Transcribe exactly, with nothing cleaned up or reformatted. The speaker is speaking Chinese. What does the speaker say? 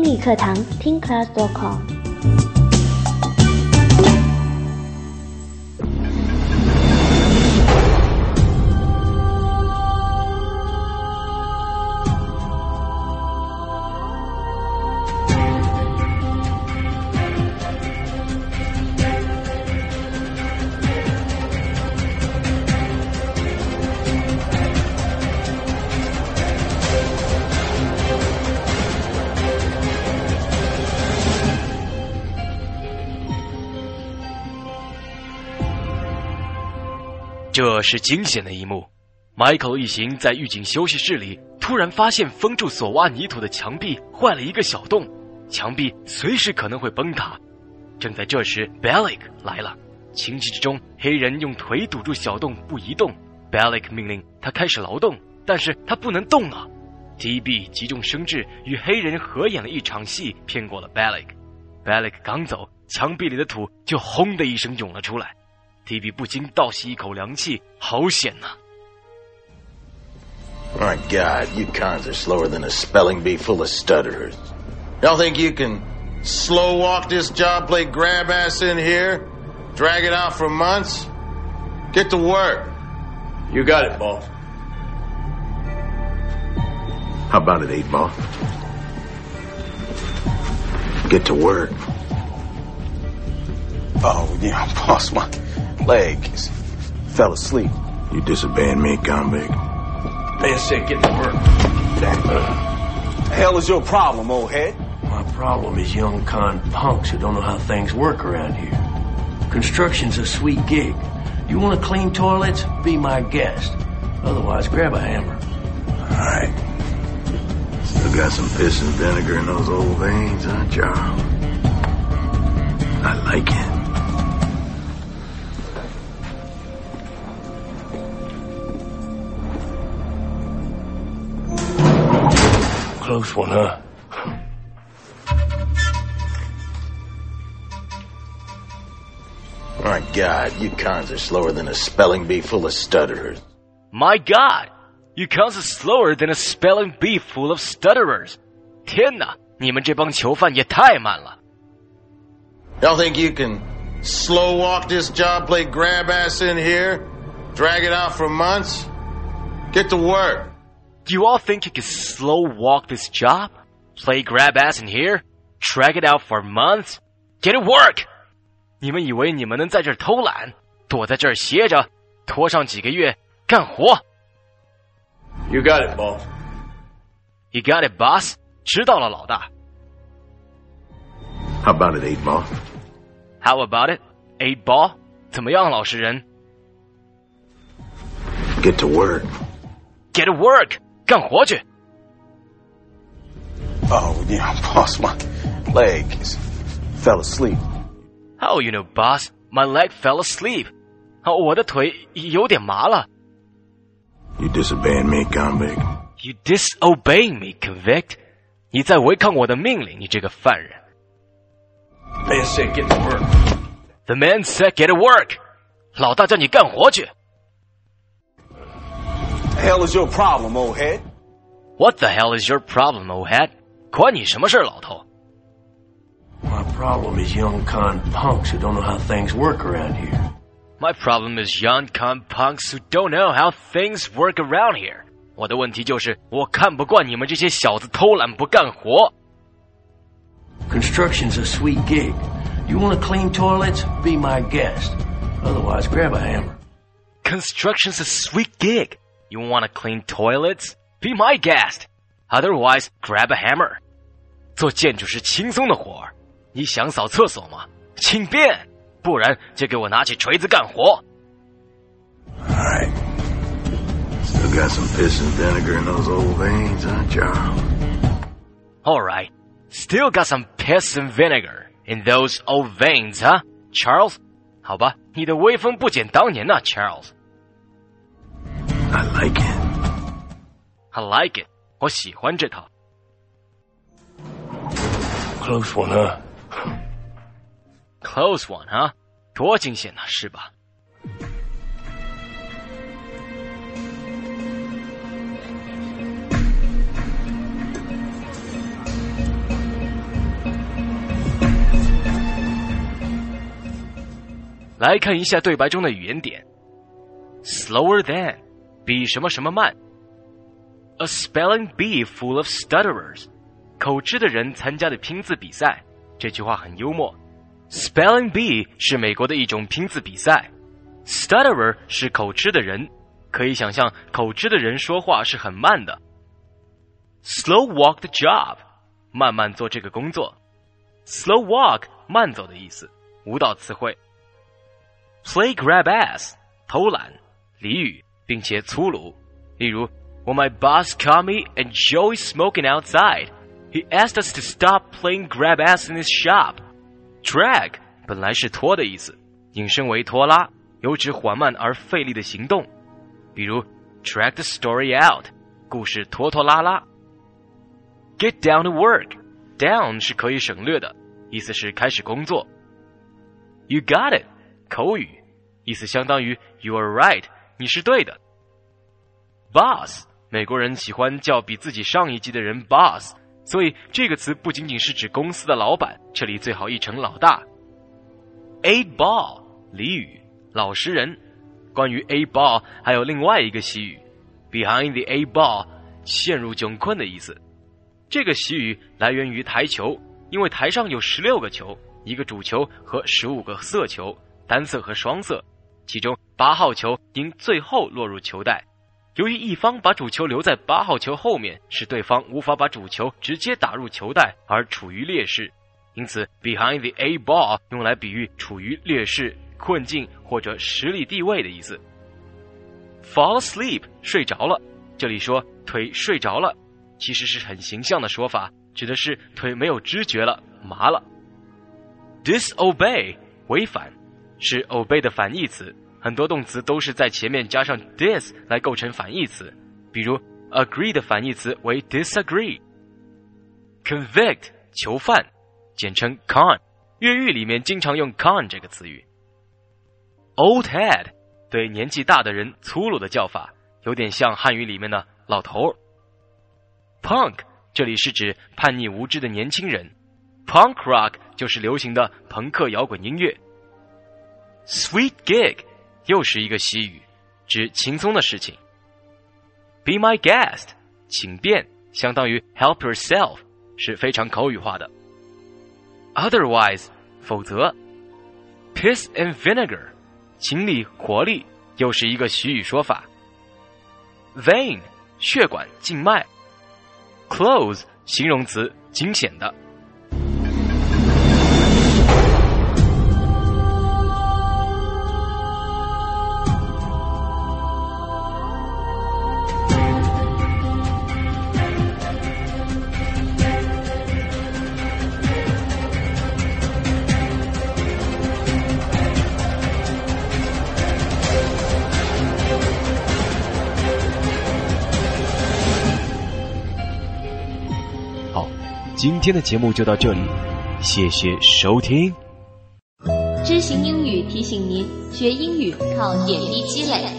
英语课堂听 class dot com。 这是惊险的一幕。Michael 一行在狱警休息室里，突然发现封住所挖泥土的墙壁坏了一个小洞，墙壁随时可能会崩塌。正在这时 Bellick 来了，情急之中，黑人用腿堵住小洞不移动。Bellick 命令他开始劳动，但是他不能动啊。T B 急中生智，与黑人合演了一场戏，骗过了 Bellick。Bellick 刚走，墙壁里的土就轰的一声涌了出来。T B 不禁倒吸一口凉气，好险呐、啊、 My God, you cons are slower than a spelling bee full of stutterers. Y'all think you can slow walk this job, play grab ass in here, drag it out for months? Get to work. You got it, boss. How about it, eight ball? Get to work. Oh, yeah, boss, my leg fell asleep. You disobeying me, convict? Man said get to work. The hell is your problem, old head? My problem is young con punks who don't know how things work around here. Construction's a sweet gig. You want to clean toilets? Be my guest. Otherwise, grab a hammer. All right. Still got some piss and vinegar in those old veins, huh, Charles? I like it. Close one, huh? My God, you cons are slower than a spelling bee full of stutterers. My God, you cons are slower than a spelling bee full of stutterers. 天哪，你们这帮囚犯也太慢了。 Y'all think you can slow walk this job, play grab ass in here, drag it out for months? Get to work. You all think you can slow walk this job? Play grab ass in here? Drag it out for months? Get to work! 你们以为你们能在这儿偷懒，躲在这儿歇着，拖上几个月干活？ You got it, boss. You got it, boss. 知道了，老大。 How about it, eight ball? How about it, eight ball? 怎么样，老实人？ Get to work. Get to work. 干活去。 Oh, yeah, boss, my leg fell asleep. How you know, boss? My leg fell asleep. 我的腿有点麻了。 You disobeying me, convict? You disobeying me, convict? 你在违抗我的命令，你这个犯人。 Man said get to work. The man said get to work. 老大叫你干活去。 The hell is your problem, old head? What the hell is your problem, old head? 关你什么事，老头？ My problem is young con punks who don't know how things work around here. My problem is young con punks who don't know how things work around here. 我的问题就是，我看不惯你们这些小子偷懒不干活。 Construction's a sweet gig. You want to clean toilets? Be my guest. Otherwise, grab a hammer. Construction's a sweet gig. You want to clean toilets? Be my guest. Otherwise, grab a hammer. 做建筑是轻松的活儿，你想扫厕所吗？请便，不然就给我拿起锤子干活。 All right. Still got some piss and vinegar in those old veins, huh, Charles? All right. Still got some piss and vinegar in those old veins, huh, Charles? 好吧，你的威风不减当年呐 Charles. I like it. I like it. 我喜欢这套。 Close one, huh? Close one, huh? 多惊险呐，是吧？ 来看一下对白中的语言点 ：slower than 比什么什么慢 ；a spelling bee full of stutterers 口吃的人参加的拼字比赛。这句话很幽默。Spelling bee 是美国的一种拼字比赛 ，stutterer 是口吃的人，可以想象口吃的人说话是很慢的。Slow walk the job 慢慢做这个工作 ，slow walk 慢走的意思，舞蹈词汇。Play grab ass 偷懒俚语，并且粗鲁，例如 When my boss caught me and Joey smoking outside.He asked us to stop playing grab ass in his shop. Drag 本来是拖的意思，引申为拖拉，有指缓慢而费力的行动。比如 drag the story out 故事拖拖拉拉。Get down to work down 是可以省略的，意思是开始工作。You got it 口语，意思相当于 You are right 你是对的。Boss 美国人喜欢叫比自己上一级的人 boss，所以这个词不仅仅是指公司的老板，这里最好译成老大。Eight ball 俚语，老实人。关于 eight ball 还有另外一个习语 ，behind the eight ball 陷入窘困的意思。这个习语来源于台球，因为台上有十六个球，一个主球和十五个色球，单色和双色，其中八号球因最后落入球袋。由于一方把主球留在八号球后面，使对方无法把主球直接打入球袋而处于劣势，因此 behind the eight ball 用来比喻处于劣势、困境或者实力地位的意思。Fall asleep 睡着了，这里说腿睡着了，其实是很形象的说法，指的是腿没有知觉了，麻了。Disobey 违反，是 obey 的反义词。很多动词都是在前面加上 dis 来构成反义词，比如 agree 的反义词为 disagree。Convict 囚犯，简称 con， 越狱里面经常用 con 这个词语。Old head 对年纪大的人粗鲁的叫法，有点像汉语里面的老头。Punk 这里是指叛逆无知的年轻人， Punk rock 就是流行的朋克摇滚音乐。Sweet gig又是一个习语，指轻松的事情。Be my guest 请便相当于 help yourself， 是非常口语化的。Otherwise 否则。Piss and vinegar 精力活力又是一个习语说法。Vein 血管静脉。Close 形容词惊险的。今天的节目就到这里，谢谢收听。 知行英语提醒您，学英语靠点滴积累。